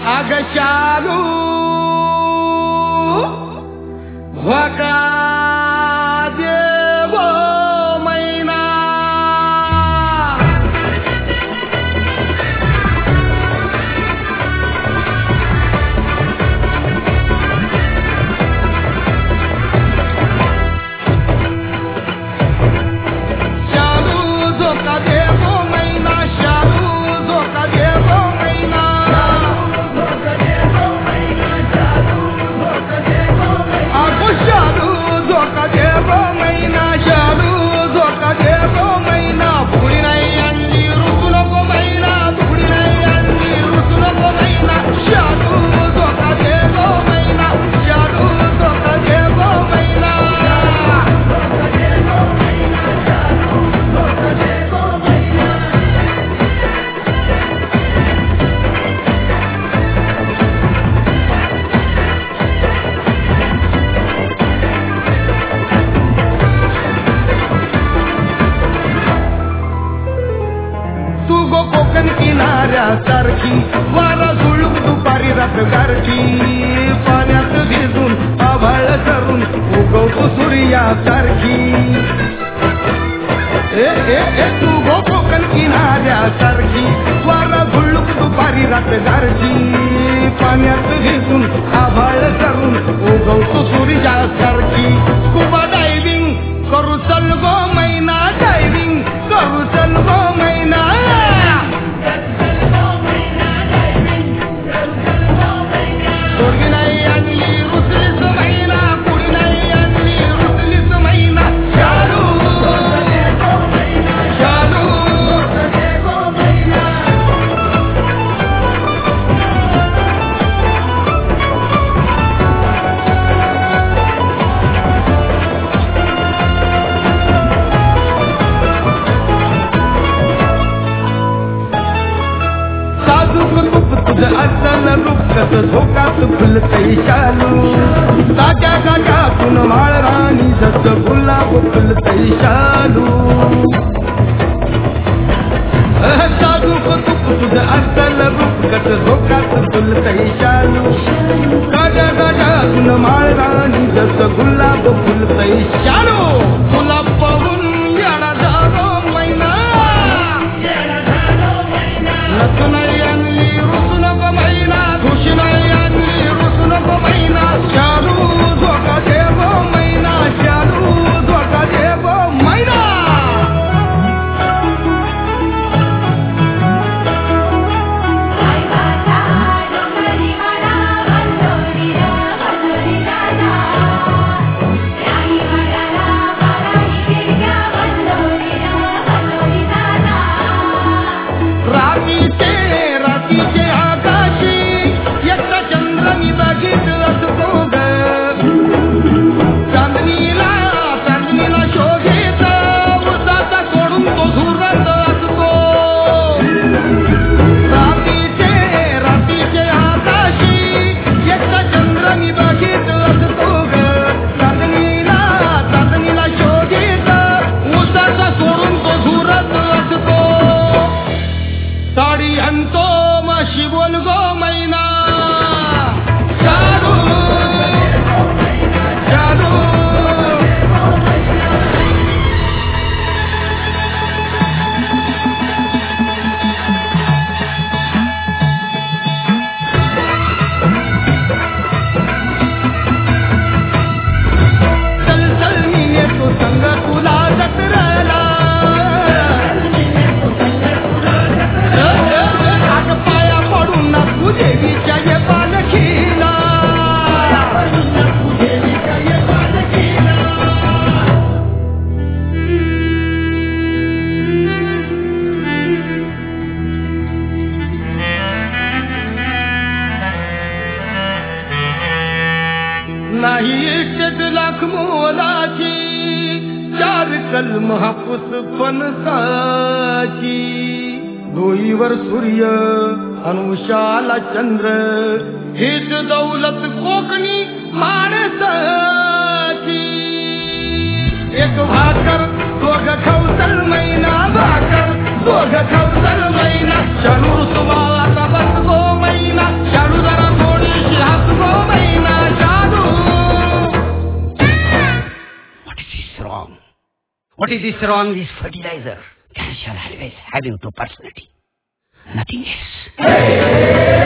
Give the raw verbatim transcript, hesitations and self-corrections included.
अग शालू वका देव मैना शालू झोका देव मैना शालू झोका देव मैना शालू झोका देव मैना शालू झोका देव मैना फुगडी नाही आणली रुसू नको मैना फुगडी नाही आणली रुसू नको मैना शालू झोका देव मैना शालू झोका देव मैना तू गो कोकण किनाऱ्यासारखी वारा झुळूक दुपारी रातगारची पाण्यात भिजून आभाळ करून उगवतो सूर्यासारखी ए ए ए तू गो कोकण किनाऱ्यासारखी वारा झुळूक दुपारी रातगारची पाण्यात भिजून आभाळ करून उगवतो सूर्यासारखी स्कुबा डायव्हिंग करू चल गो मैना डायव्हिंग करू चल गो मैना सोडगी नाही आणली रुसलीच मैना कुडी नाही आणली रुसलीच मैना शालू शालू तुझं असल रुपकत झोकात फुलतई शालू ताज्या गाठातून माळ राणी जस गुलाब फुलतई शालू साधूक तुक तुझं असल रुपकत झोकात फुलतई शालू ताज्या गाठातून माळ राणी जस गुलाब फुलतई शालू तुला पाहून येडा झालो मैना नसू नाही आणली रुसू नको मैना खुशी नाही आणली रुसू नको मैना शालू झोका देव मैना शालू झोका देव मैना रात्रीचे रात्रीचे आकाशी एकटा चंद्र मी बघितलं असतो ग चांदणीला चांदणीला शोधित वृताचा सोडून तो झुरत असतो रात्रीचे रात्रीचे आकाशी एकटा चंद्र मी बघितलं असतो ग चांदणीला चांदणीला शोधित वृताचा सोडून तो झुरत असतो साडी आणतो माशी बोल गो मैना शालू शालू चल चल मी येतो संग तुला जत्रेला पाया पडून ना तू देवीच्या ये पालखीला नाही इष्ट लाख मोलाची चार कलम हापूस फणसाची डोईवर सूर्य अनुषाला चंद्र हीच दौलत कोकणी माणसाची एक भाकर दोघ खवसल मैना भाकर दोघ खवसल मैना शालू रुसवा आता बस गो मैना शालू wrong. What is this wrong? This fertilizer. Cancer always having two personality. Nothing else.